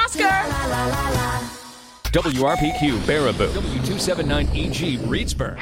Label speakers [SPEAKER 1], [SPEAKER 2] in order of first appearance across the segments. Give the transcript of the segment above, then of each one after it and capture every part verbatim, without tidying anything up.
[SPEAKER 1] Oscar.
[SPEAKER 2] W R P Q Baraboo, W two seventy-nine E G Reedsburg.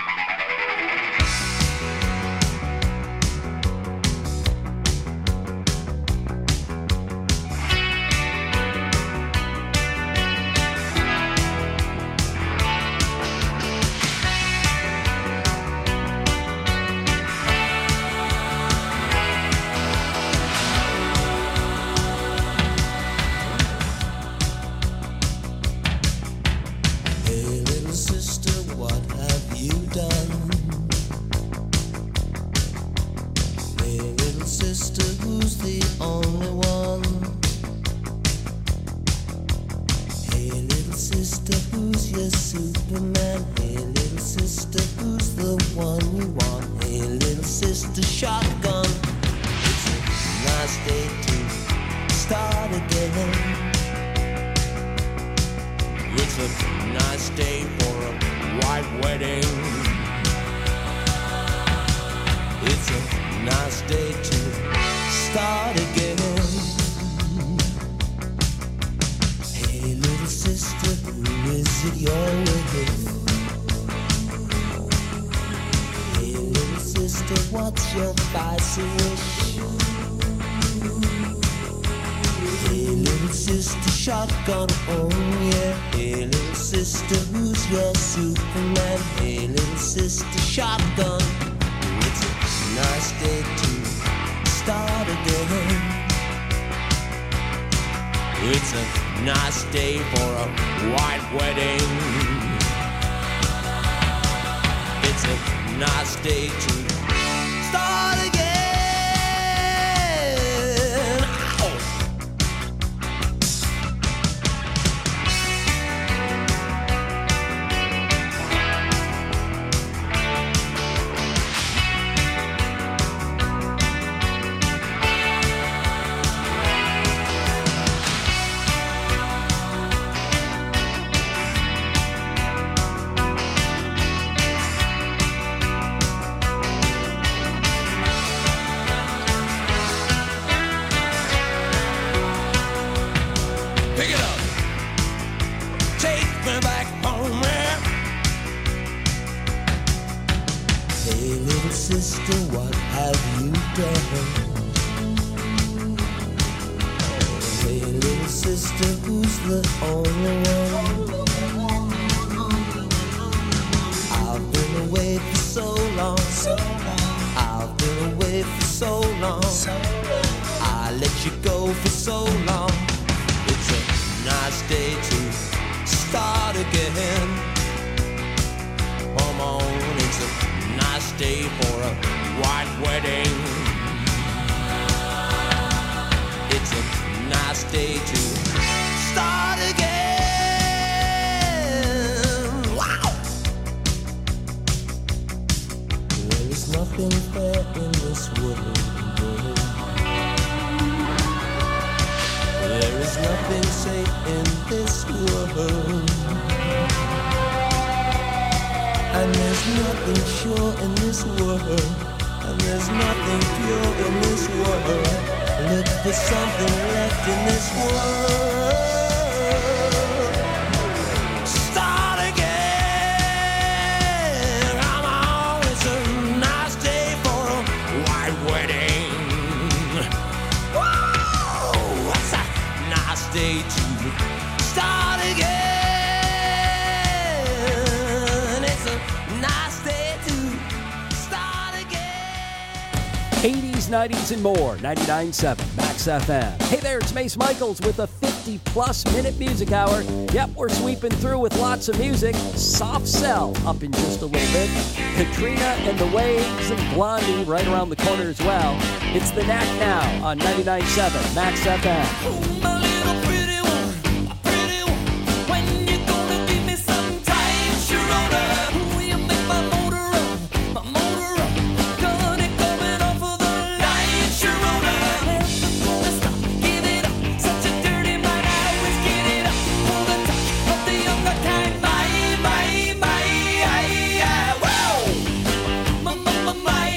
[SPEAKER 2] eighties, nineties, and more. ninety-nine point seven Max F M. Hey there, it's Mace Michaels with a fifty-plus minute music hour. Yep, we're sweeping through with lots of music. Soft Cell up in just a little bit. Katrina and the Waves and Blondie right around the corner as well. It's The Knack now on ninety-nine point seven Max F M.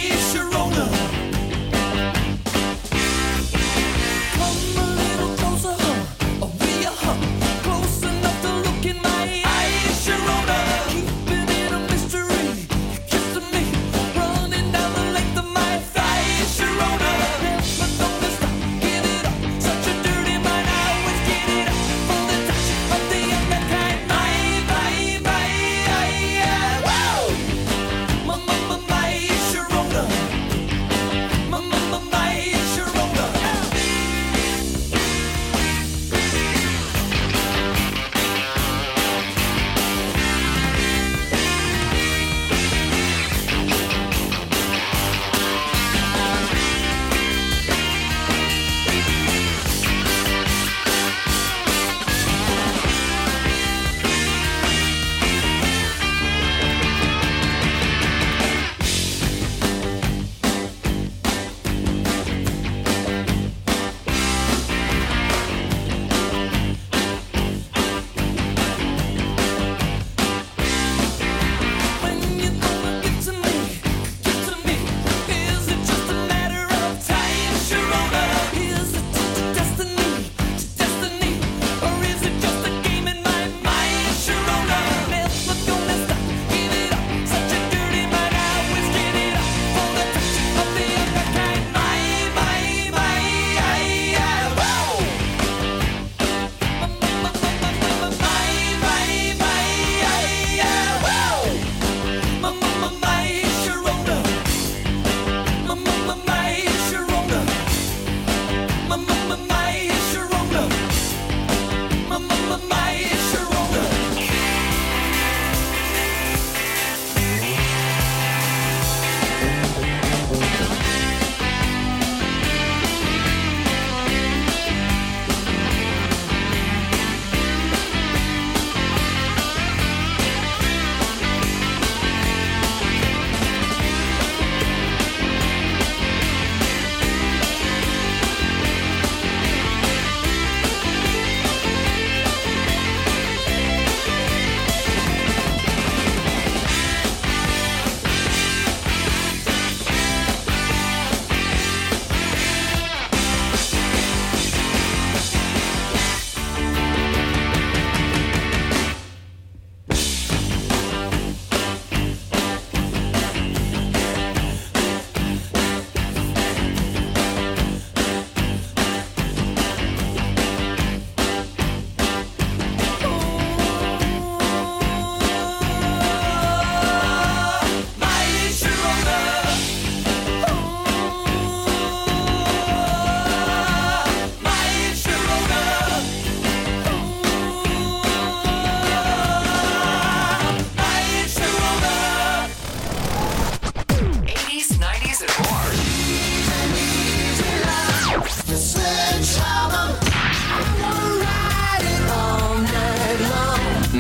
[SPEAKER 3] Come a little closer.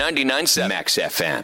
[SPEAKER 1] ninety-nine point seven Max F M.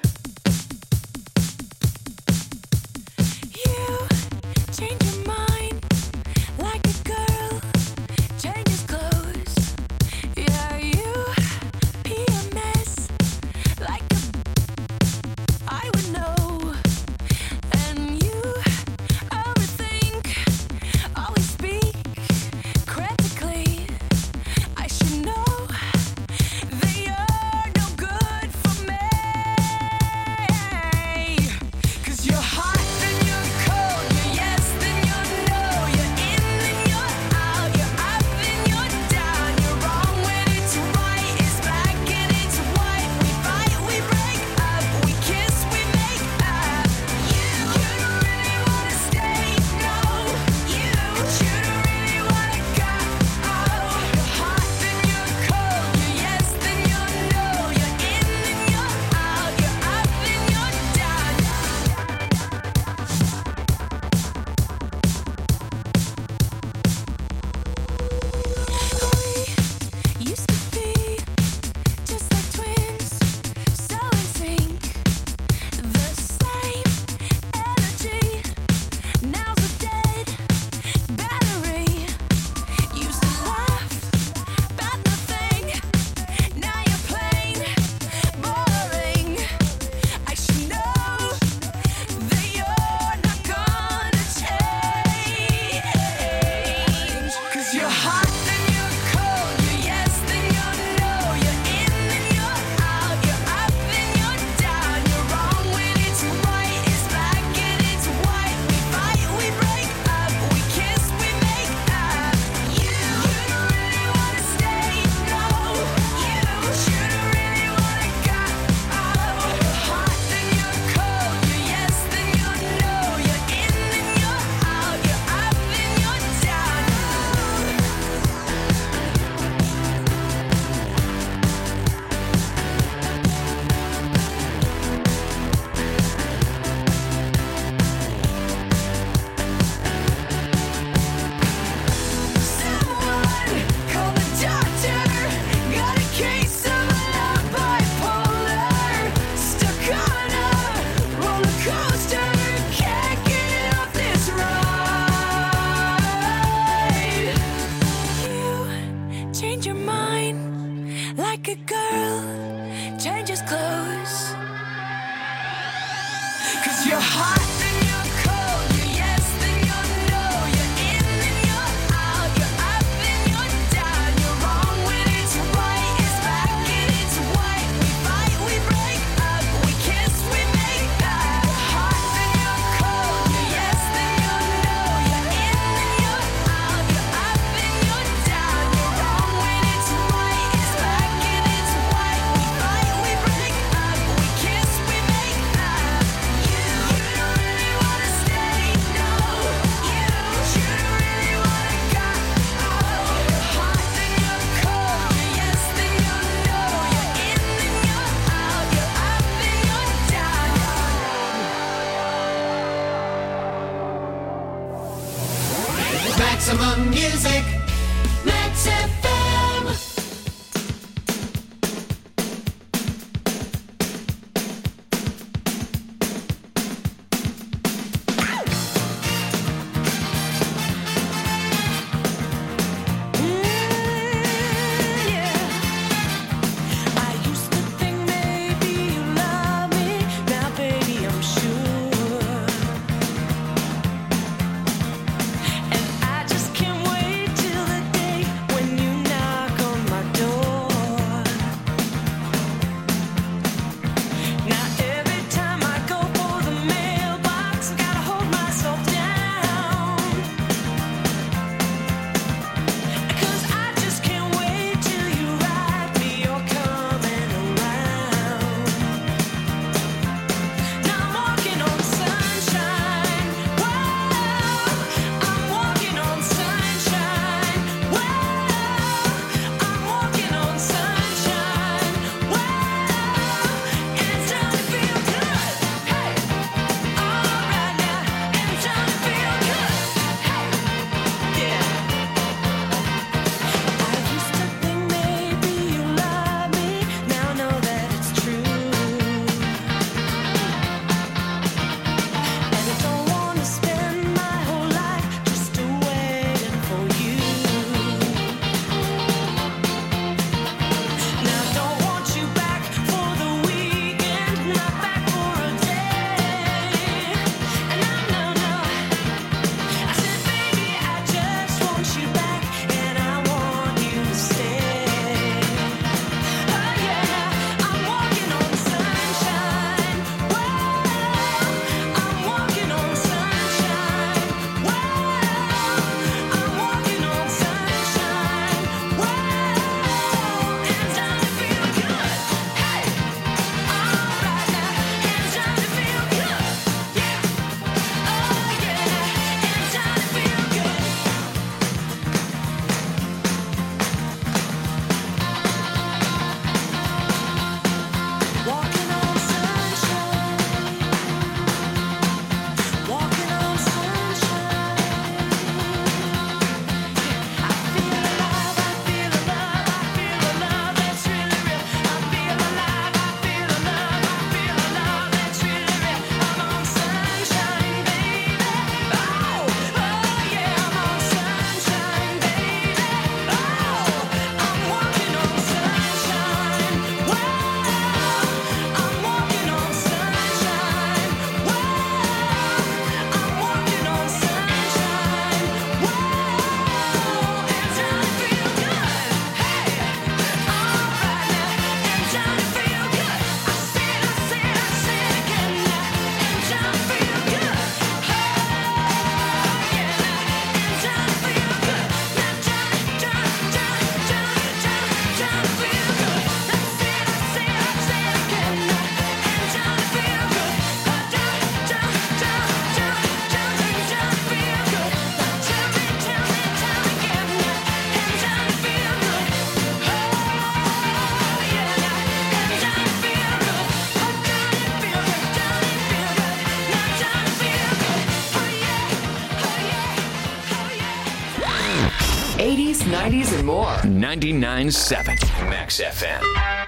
[SPEAKER 1] eighties, nineties, and more.
[SPEAKER 3] ninety-nine point seven Max F M.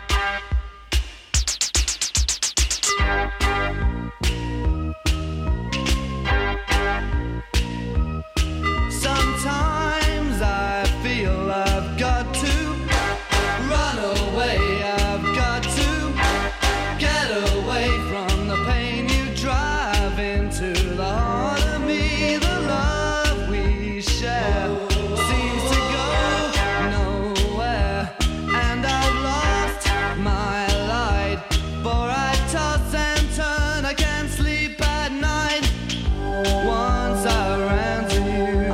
[SPEAKER 4] Sometimes I feel I've got to run away. I've got to get away from the pain you drive into the heart of me. The love we share seems to go nowhere, and I've lost my light. For I toss and turn, I can't sleep at night. Once I ran to you,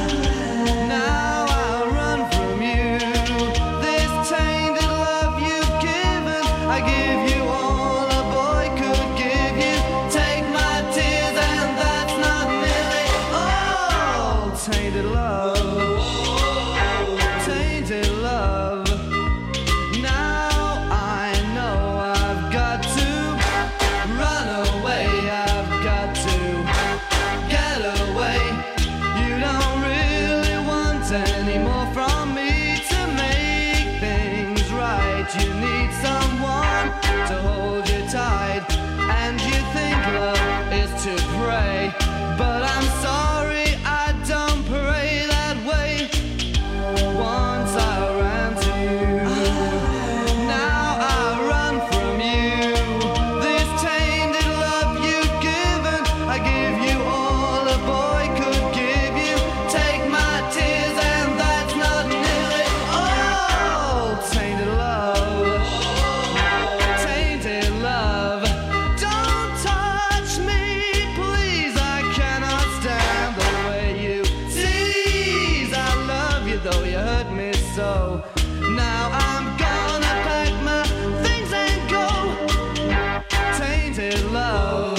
[SPEAKER 4] now I run from you. This tainted love you've given, I give you all a boy could give you. Take my tears and that's not nearly all. Tainted love, tainted love. Now I know I've got to run away. I've got to get away. You don't really want any more from me to make things right. You need someone to hold you tight, and you think love is to pray. But I'm sorry, I don't pray that way. Once I ran to you, now I run from you. This tainted love you've given, I give you all a boy could give you. Take my tears and that's not nearly all. Tainted love, tainted love. Don't touch me, please. I cannot stand the way you tease. I love you though you hurt me so. Now I'm gonna pack my things and go. Tainted love,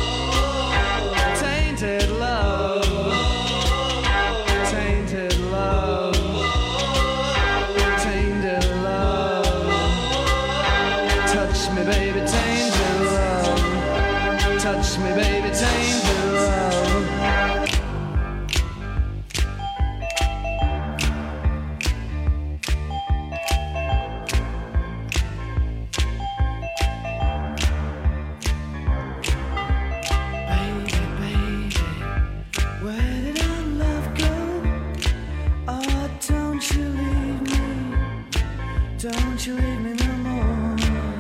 [SPEAKER 4] tainted love, tainted love, tainted love. Touch me, baby, tainted love. Touch me, baby, tainted love. Baby, baby, where did our love go? Oh, don't you leave me, don't you leave me no more.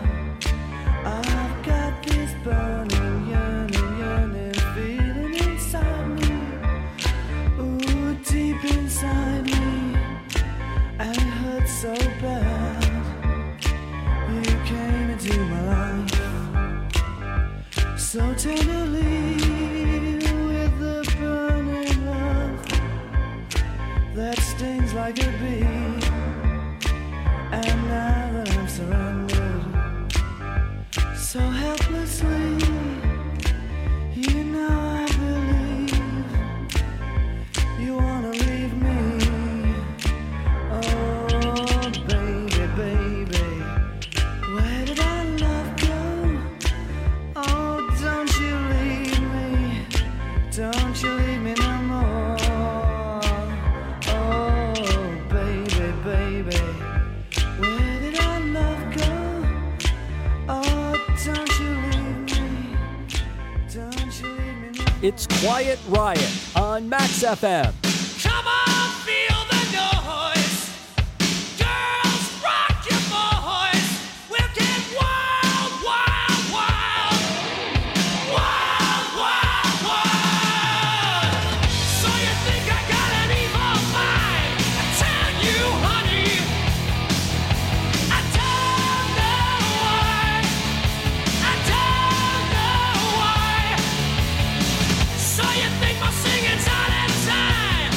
[SPEAKER 4] I've got this burning, yearning, yearning feeling inside me. Ooh, deep inside me, and it hurts so bad. You came into my life so tenderly, with the burning love that stings like a bee. And now that I'm surrounded so helplessly, you know I believe you wanna leave me. Oh, baby, baby, where did our love go? Oh, don't you leave me, don't you leave me no more. Oh, baby, baby, where did our love go? Oh, don't you leave me, don't you leave me no more.
[SPEAKER 2] It's Quiet Riot on Max F M.
[SPEAKER 5] Come on, feel the noise. Girls, rock your boys. We'll get wild, wild, wild. Wild, wild, wild. So you think I got an evil mind? I tell you, honey, I don't know why. I don't know why. So you think my singing's out of time?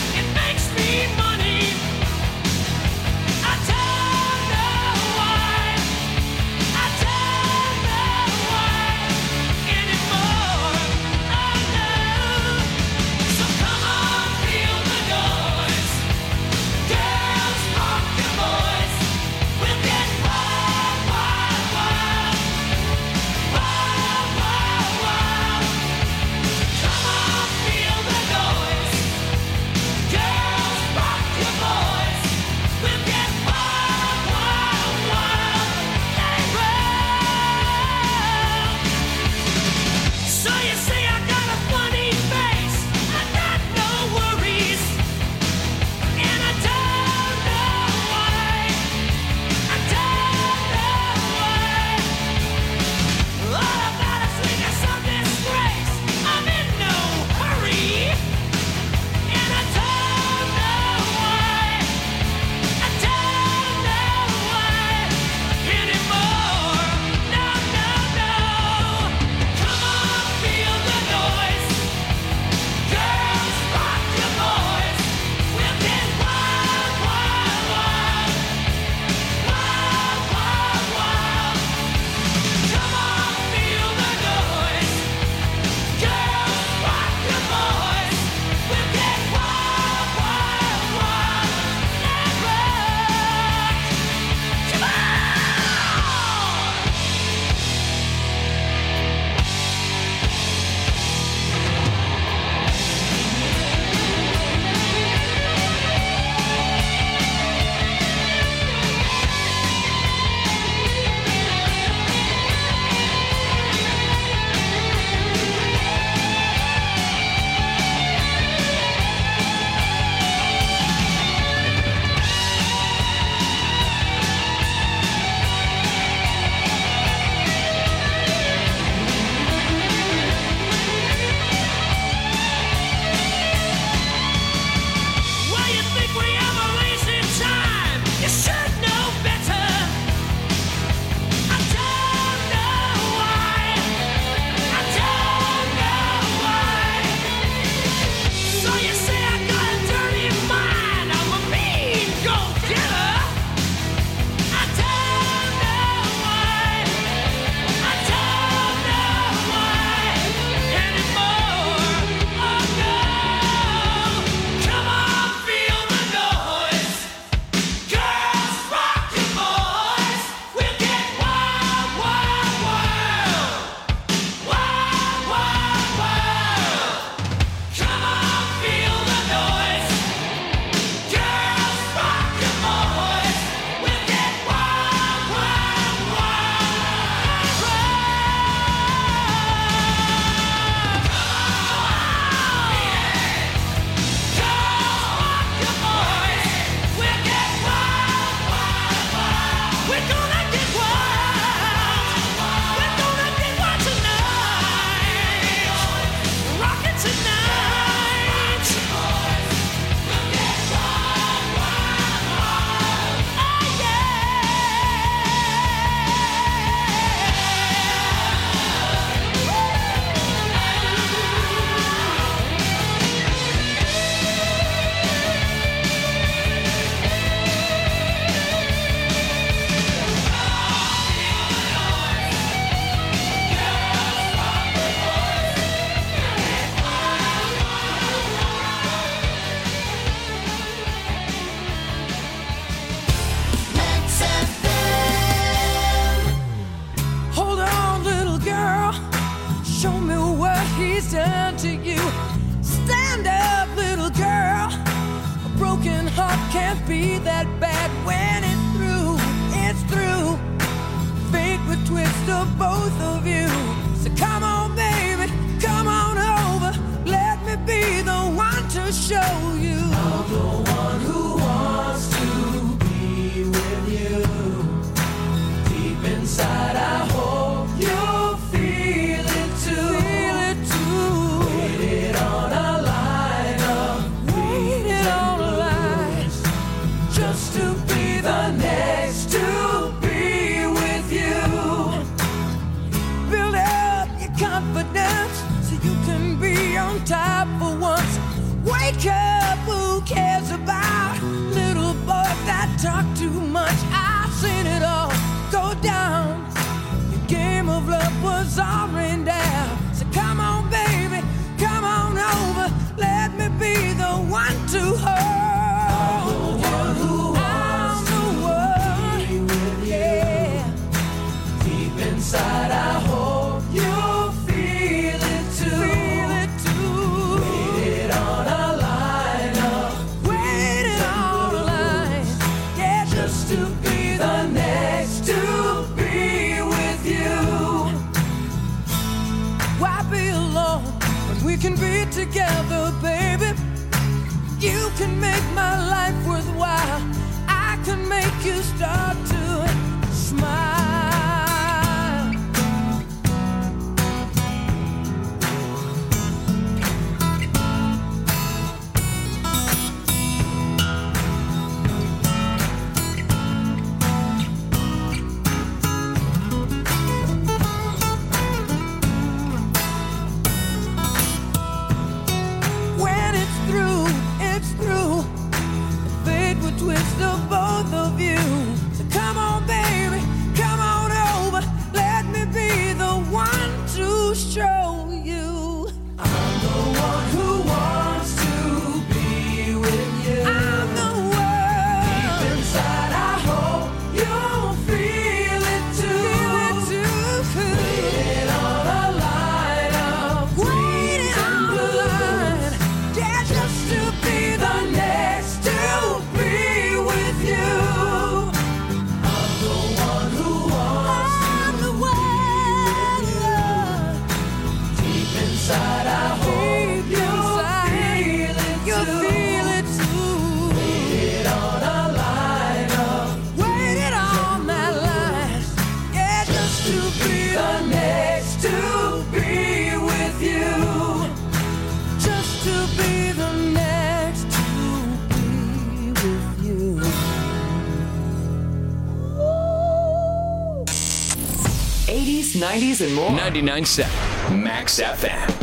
[SPEAKER 1] eighties, nineties, and more.
[SPEAKER 3] ninety-nine point seven Max F M.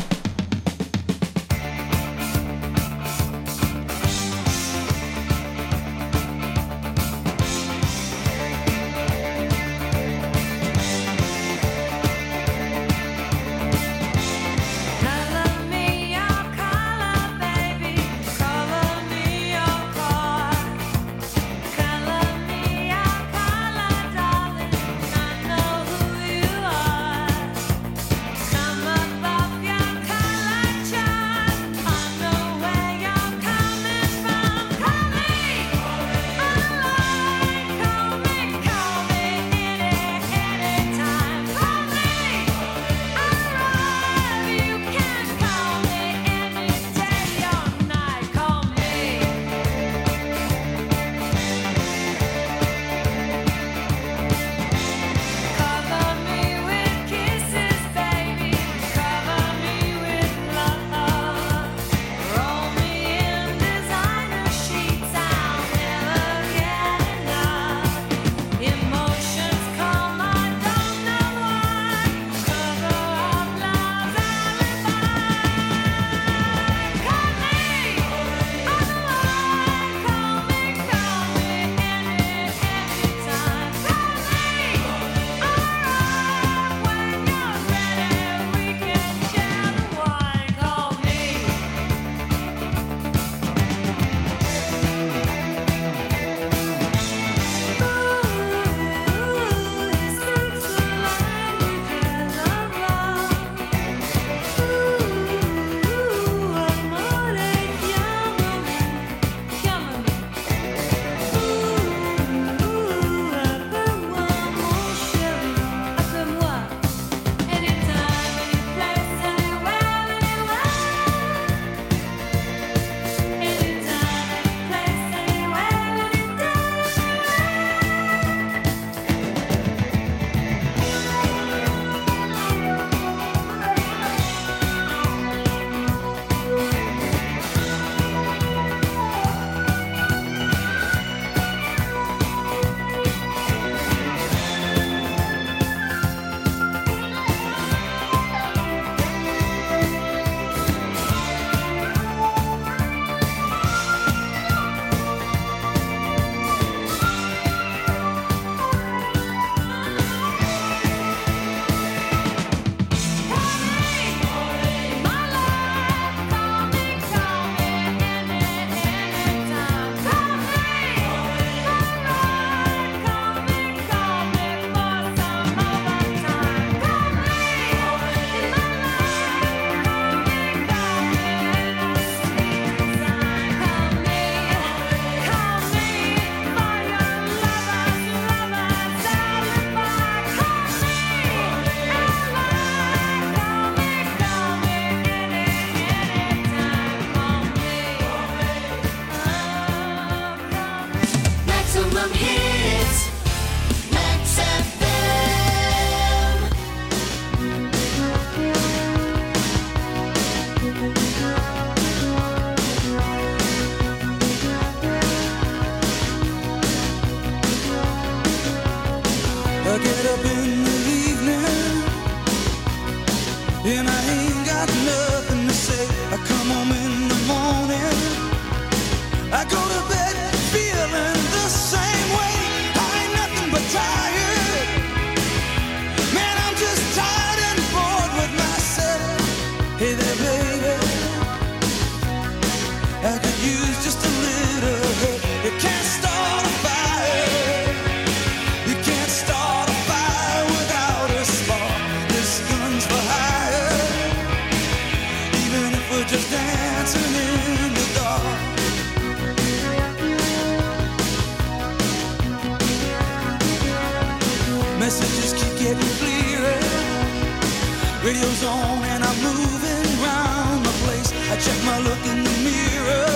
[SPEAKER 6] Radio's on and I'm moving around the place. I check my look in the mirror.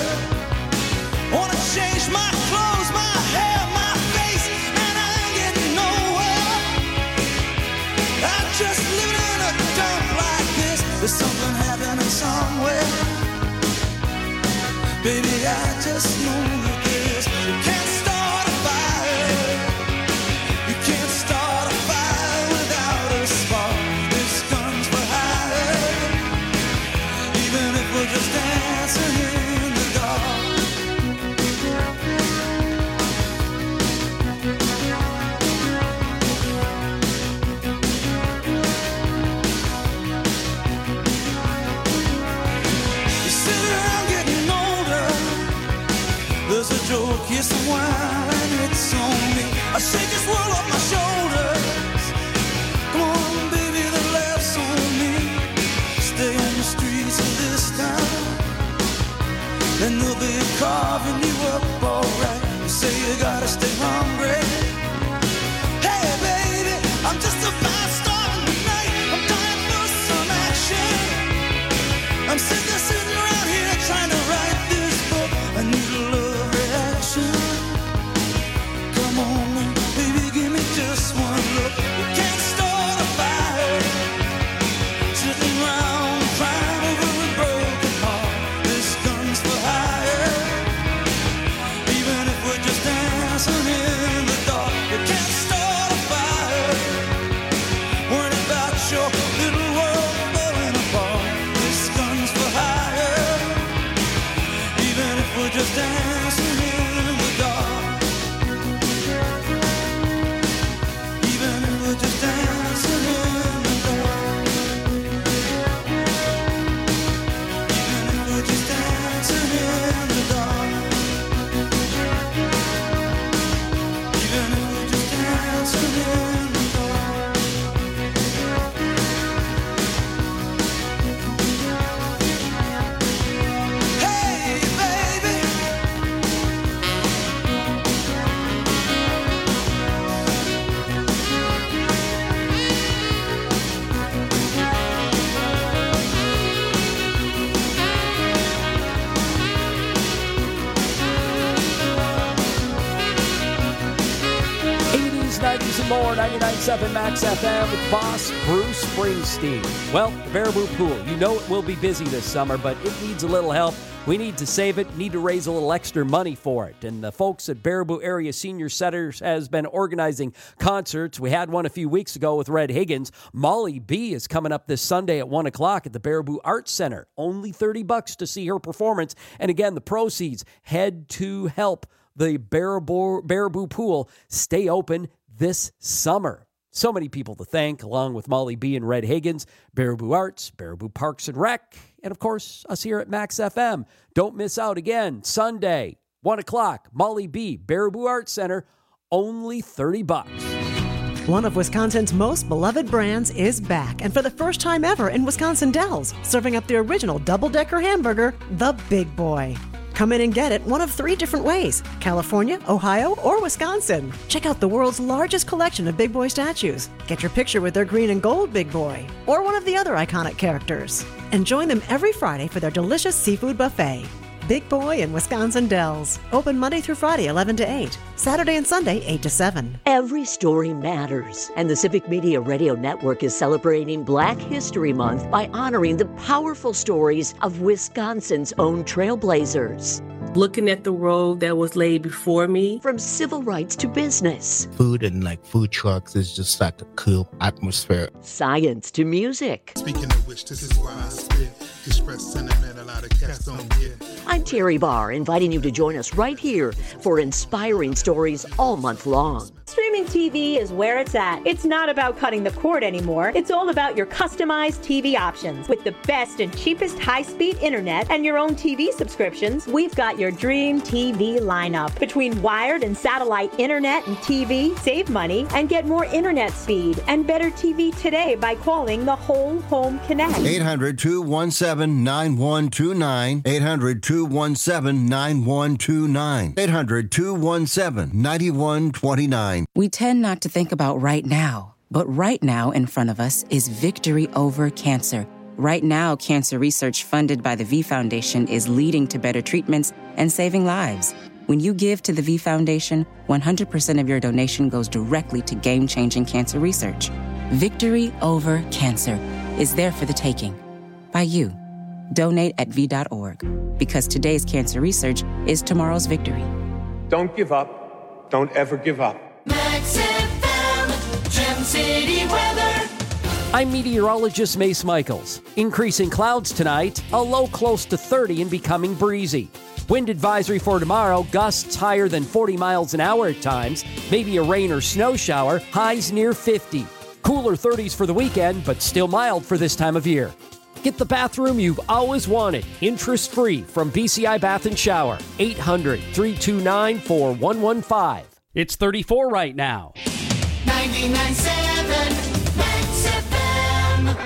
[SPEAKER 6] Wanna change my clothes, my hair, my face, and I ain't getting nowhere. I'm just living in a dump like this. There's something happening somewhere. Baby, I just know that this. You can't start a fire. You can't start a fire without a starving you up, alright. You say you gotta stay hungry. Hey baby, I'm just about starting tonight. I'm dying for some action. I'm sick of sitting around here trying to write this book. I need a love reaction. Come on, baby, give me just one look. You can't start a fire sitting around crying over a broken heart. This gun's for hire. Even if we're just dancing in the dark, you can't start a fire. Worrying about your little world falling apart. This gun's for hire. Even if we're just dancing in the dark. Even if we're just dancing in the dark. Even if we're just dancing in the dark. Even if we're just dancing in the dark. Hey, baby.
[SPEAKER 2] eighties, nineties, and more. ninety-nine point seven Max F M with boss Bruce Springsteen. Well, the Baraboo Pool, you know it will be busy this summer, but it needs a little help. We need to save it, need to raise a little extra money for it. And the folks at Baraboo Area Senior Centers has been organizing concerts. We had one a few weeks ago with Red Higgins. Molly B is coming up this Sunday at one o'clock at the Baraboo Arts Center. Only thirty bucks to see her performance. And again, the proceeds head to help the Baraboo, Baraboo Pool stay open this summer. So many people to thank, along with Molly B and Red Higgins, Baraboo Arts, Baraboo Parks and Rec, and of course, us here at Max F M. Don't miss out again, Sunday, one o'clock, Molly B, Baraboo Arts Center, only thirty bucks.
[SPEAKER 1] One of Wisconsin's most beloved brands is back, and for the first time ever in Wisconsin Dells, serving up the original double-decker hamburger, the Big Boy. Come in and get it one of three different ways: California, Ohio, or Wisconsin. Check out the world's largest collection of Big Boy statues. Get your picture with their green and gold Big Boy, or one of the other iconic characters. And join them every Friday for their delicious seafood buffet. Big Boy in Wisconsin Dells. Open Monday through Friday, eleven to eight. Saturday and Sunday, eight to seven.
[SPEAKER 7] Every story matters, and the Civic Media Radio Network is celebrating Black History Month by honoring the powerful stories of Wisconsin's own trailblazers.
[SPEAKER 8] Looking at the road that was laid before me.
[SPEAKER 7] From civil rights to business.
[SPEAKER 9] Food and like food trucks is just like a cool atmosphere.
[SPEAKER 7] Science to music.
[SPEAKER 10] Speaking of which, this is why I spit. Express sentiment a lot of cats don't get.
[SPEAKER 7] I'm Terry Barr, inviting you to join us right here for inspiring stories all month long.
[SPEAKER 11] Streaming T V is where it's at. It's not about cutting the cord anymore. It's all about your customized T V options. With the best and cheapest high-speed internet and your own T V subscriptions, we've got your dream T V lineup. Between wired and satellite internet and T V, save money and get more internet speed and better T V today by calling the Whole Home Connect.
[SPEAKER 12] eight hundred, two one seven, nine one two nine. eight hundred, two one seven, nine one two nine. eight hundred, two one seven, nine one two nine.
[SPEAKER 13] We tend not to think about right now, but right now in front of us is victory over cancer. Right now, cancer research funded by the V Foundation is leading to better treatments and saving lives. When you give to the V Foundation, one hundred percent of your donation goes directly to game-changing cancer research. Victory over cancer is there for the taking. By you. Donate at V dot org, because today's cancer research is tomorrow's victory.
[SPEAKER 14] Don't give up. Don't ever give up.
[SPEAKER 5] Max F M, Gem City weather.
[SPEAKER 2] I'm meteorologist Mace Michaels. Increasing clouds tonight, a low close to thirty and becoming breezy. Wind advisory for tomorrow, gusts higher than forty miles an hour at times, maybe a rain or snow shower, highs near fifty. Cooler thirties for the weekend, but still mild for this time of year. Get the bathroom you've always wanted, interest-free from B C I Bath and Shower. eight hundred, three two nine, four one one five.
[SPEAKER 15] It's thirty-four right now.
[SPEAKER 5] ninety-nine point seven Max F M.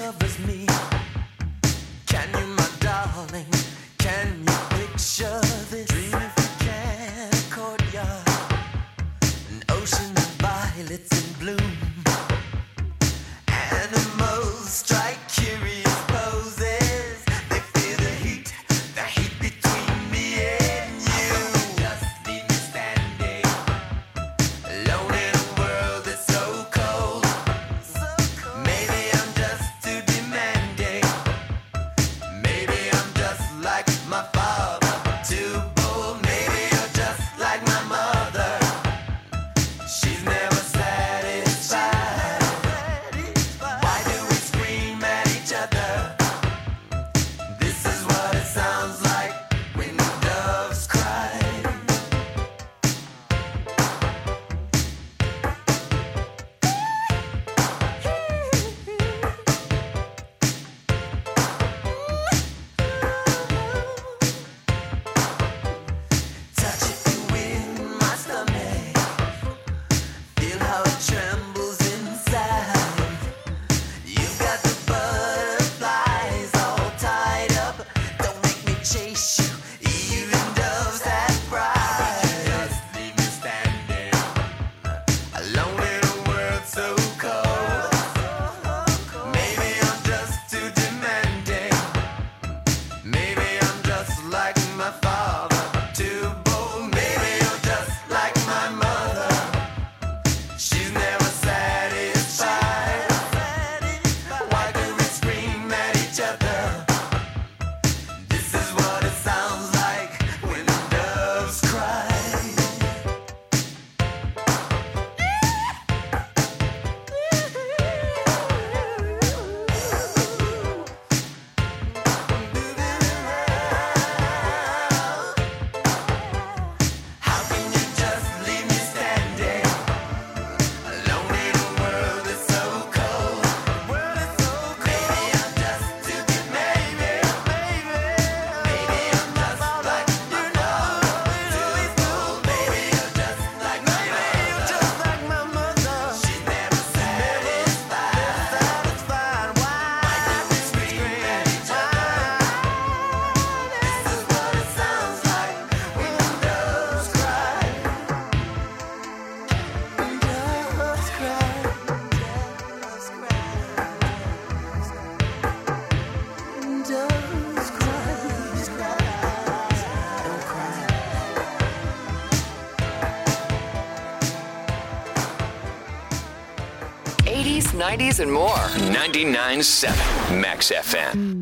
[SPEAKER 6] love as me. Can you, my darling, can you picture this? Dream if you can, a courtyard, an ocean of violets in bloom. Animals strike curious poses. They feel the heat, the heat between me and you. Just leave me standing alone in a world that's so cold. Maybe I'm just too demanding. Maybe I'm just like my father, too bold. Maybe you're just like my mother. She's never satisfied. Why do we scream at each other? This is what it sounds like when the doves cry. Touch it in my stomach. Feel how it trembles inside. You've got the butterflies all tied up. Don't make me chase you. Even doves have pride. Just leave me standing alone in a world so cold. Maybe I'm just too demanding. Maybe I'm just like my father, too bold. Maybe you're just like my mother. She's never satisfied. Why do we scream at each other? This is what it sounds like when the doves cry. How can you just leave me standing alone in a world that's so cold? Maybe I'm just too demanding. Maybe I'm just like my father, too bold. Maybe you're just like my mother. She's never satisfied. Why do we scream at each other? This is what it sounds like when the doves cry. Doves cry. Doves cry. Doves cry. Don't cry.
[SPEAKER 3] eighties, nineties, and more. ninety-nine point seven Max F M.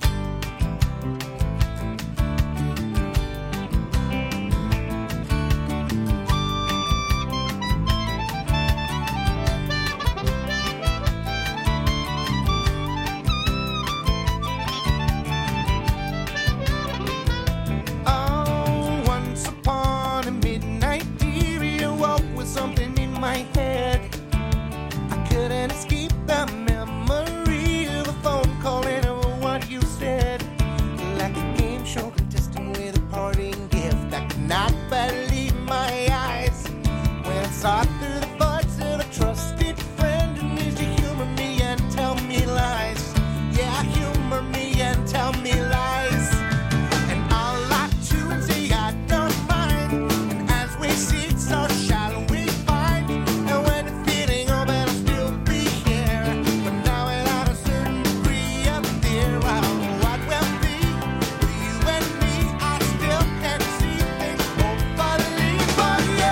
[SPEAKER 6] Oh, once upon a midnight dear, you woke with something in my head. I couldn't escape the memory of a phone call and of what you said. Like a game show contestant with a parting gift, I could not believe my eyes when I saw through the voice of a trusted friend who needs to humor me and tell me lies. Yeah, humor me and tell me lies. And I'll lie to and say I don't mind. And as we sit, so shall we find. And when the feeling of it, I'll still be here. But now without a certain degree of fear, I don't know what will be. With you and me, I still can see things hopefully for you.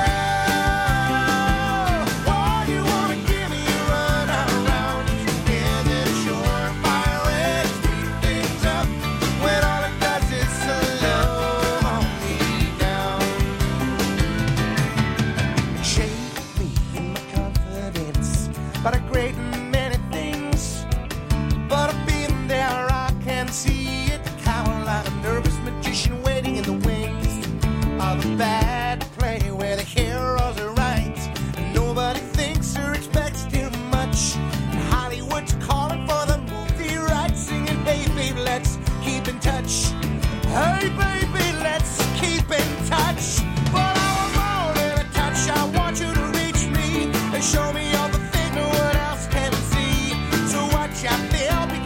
[SPEAKER 6] Oh, you wanna give me a run around? Yeah, that surefire way to speed things up. When all it does is slow me down. Shake me in my confidence about a great many things. But I've been there, I can see it. Cower like a nervous magician waiting in the wings of a bad play where the heroes are right. And nobody thinks or expects too much. And Hollywood's calling for the movie rights, singing, hey baby, let's keep in touch. Hey baby, let's keep in touch. But I was more than a touch. I want you to reach me and show me all the things no one else can see. So watch out there,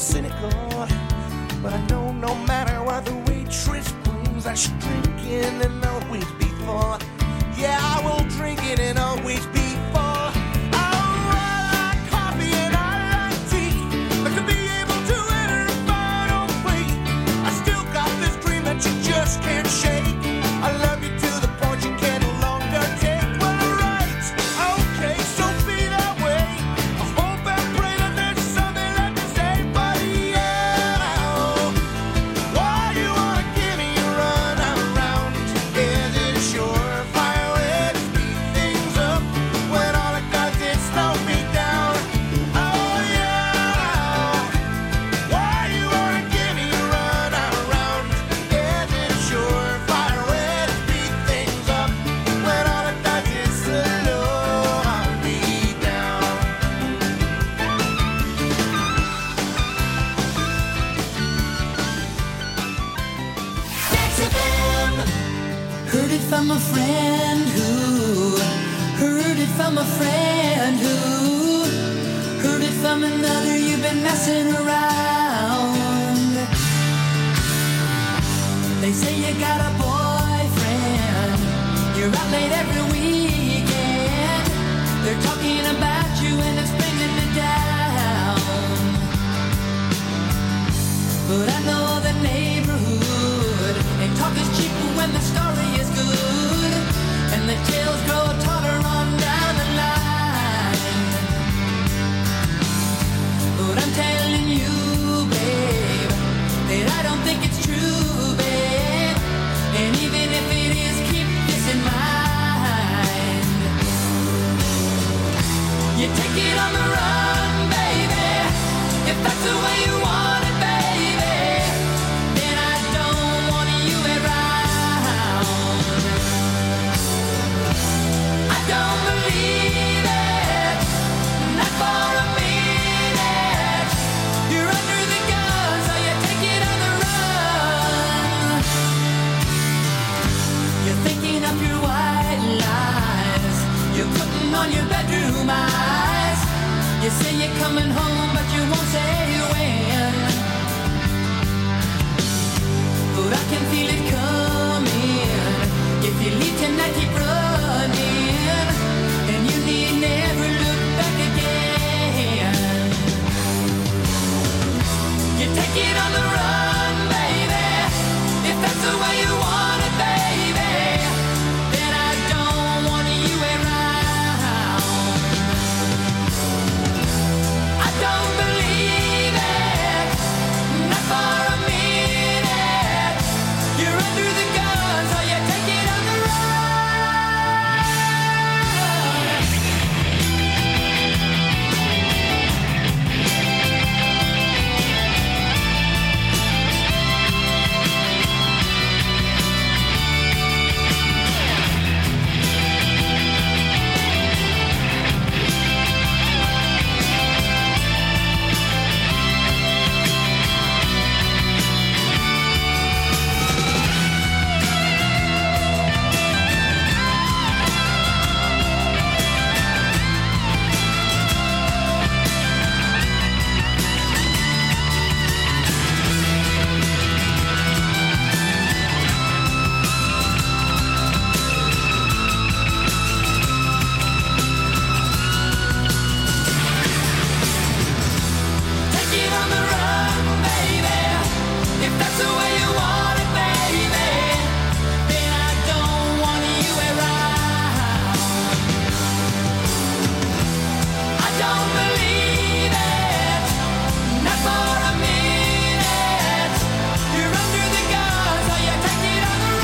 [SPEAKER 6] cynical, but I know no matter what the waitress brings, I should drink it and always be full. Yeah, I will drink it and always be full. I like coffee and I like tea, but to be able to enter a final plea, I still got this dream that you just can't shake. I love you to the point you can no longer take. Well, right, okay, so be that way. I hope and pray that there's something left to say, but yeah, why you wanna give me a run around? Is it a surefire way to speed things up when all it does is slow me down? Oh yeah, why you wanna give me a run around? Is it a surefire way to speed things up when all it does is slow me down?
[SPEAKER 5] Heard it from a friend who heard it from a friend who heard it from another. You've been messing around. They say you got a boyfriend. You're out late every weekend. They're talking about you and it's bringing me down. But I know the neighborhood, and talk is cheap when the story is good, and the tales grow taller on down the line. But I'm telling you, babe, that I don't think it's true, babe. And even if it is, keep this in mind. You take it on the run, baby, if that's the way you want it, baby. Then I don't want you around. I don't believe it, not for a minute. You're under the gun, so you take it on the run. You're thinking up your white lies. You're putting on your bedroom eyes. You say you're coming home, but you won't say when. But I can feel it coming. If you leave tonight, keep running, and you need never look back again. You take it on the run, baby, if that's the way you want it, baby. Then I don't want you around. I don't believe it, not for a minute. You're under the gun, so you take it on the run. Take it on the run, baby, if that's the way you want it, baby. Then I don't want you around. I don't believe it, not for a minute. You're under the gun, so you take it on the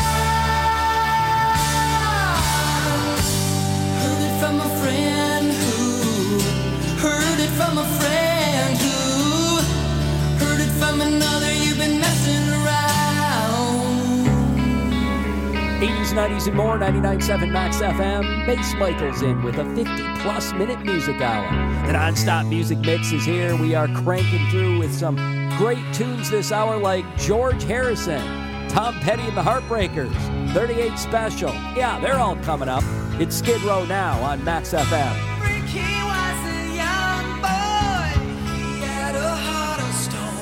[SPEAKER 5] run. Heard it from a friend who heard it from a friend who heard it from another. You've been messing around.
[SPEAKER 2] eighties, nineties, and more, ninety-nine point seven Max F M. Mace Michaels in with a fifty-plus minute music hour. The non-stop music mix is here. We are cranking through with some great tunes this hour like George Harrison, Tom Petty and the Heartbreakers, thirty-eight Special. Yeah, they're all coming up. It's Skid Row now on Max F M.
[SPEAKER 6] He was a young boy, he had a heart of stone.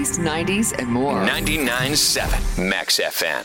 [SPEAKER 16] eighties, nineties, and more.
[SPEAKER 3] ninety-nine point seven Max F M.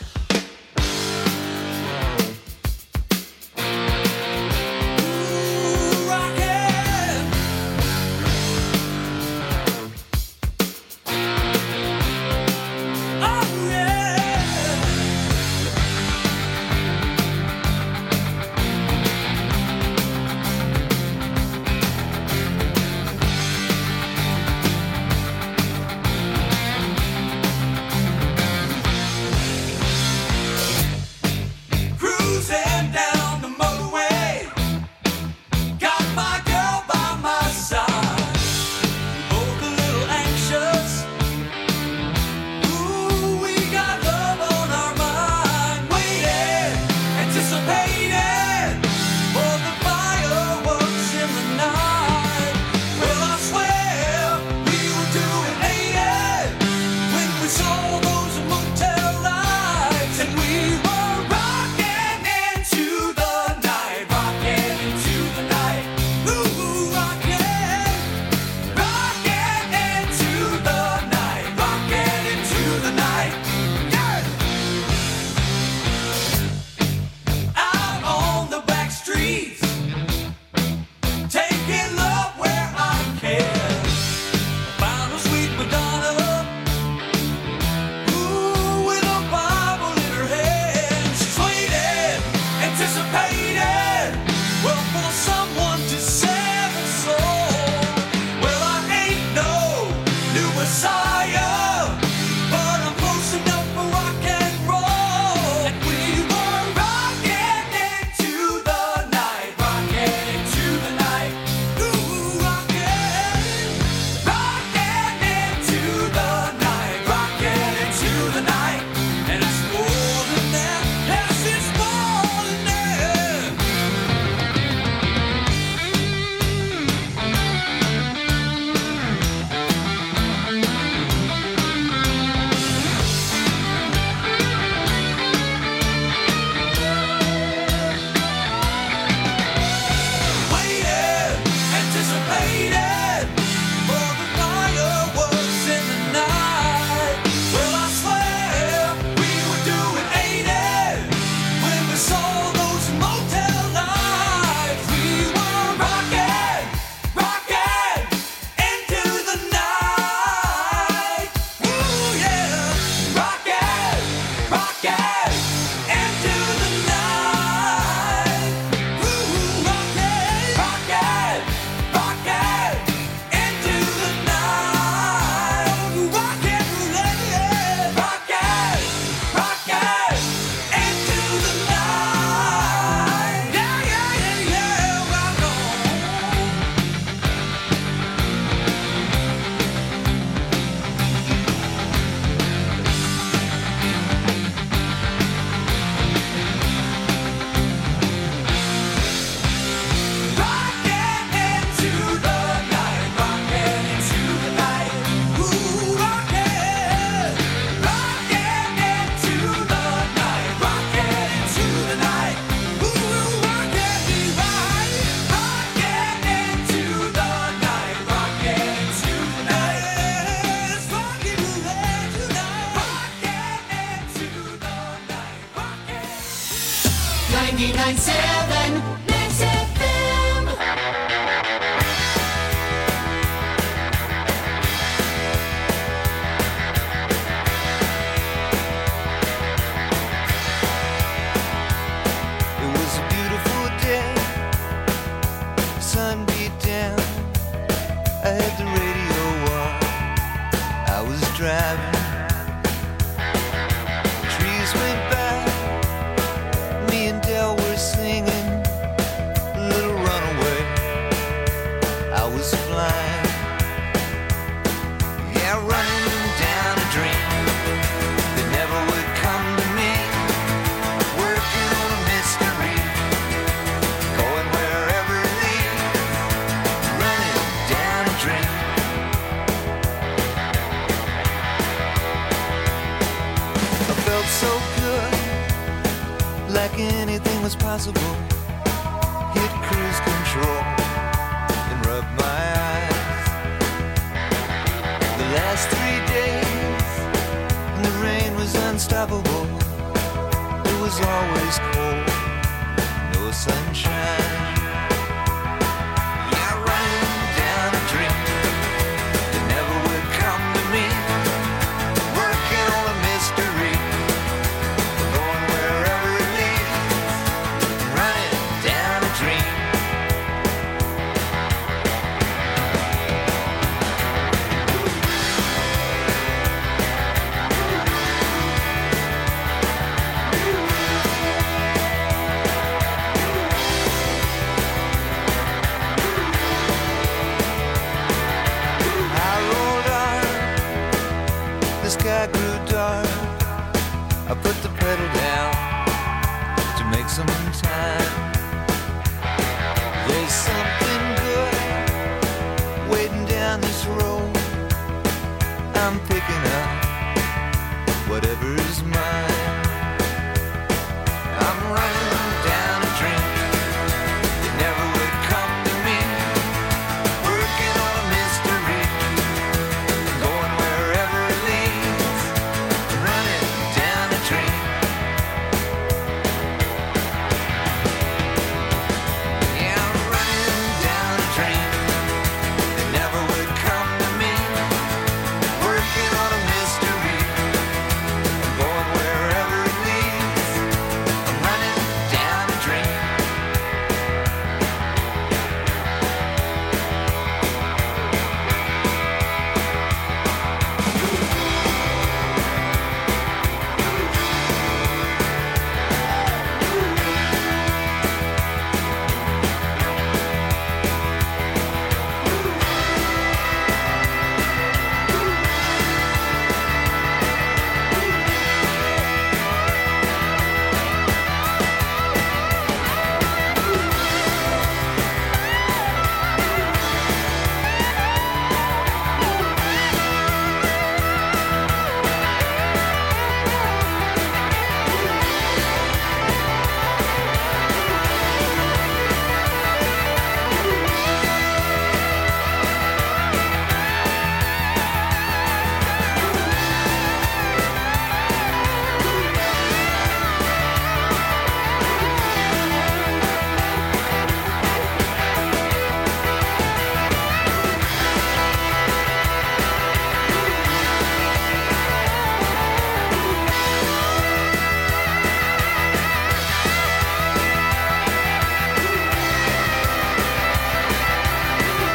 [SPEAKER 5] ninety-nine point seven Max F M.
[SPEAKER 6] It was a beautiful day, sun beat down. I had the radio on, I was driving. Trees went by, me and Del were singing a little runaway. I was flying, yeah, running down a dream that never would come to me. Working on a mystery, going wherever it leads, running down a dream. I felt so good, like anything was possible. Hit cruise control and rub my eyes. The last three days was always cold.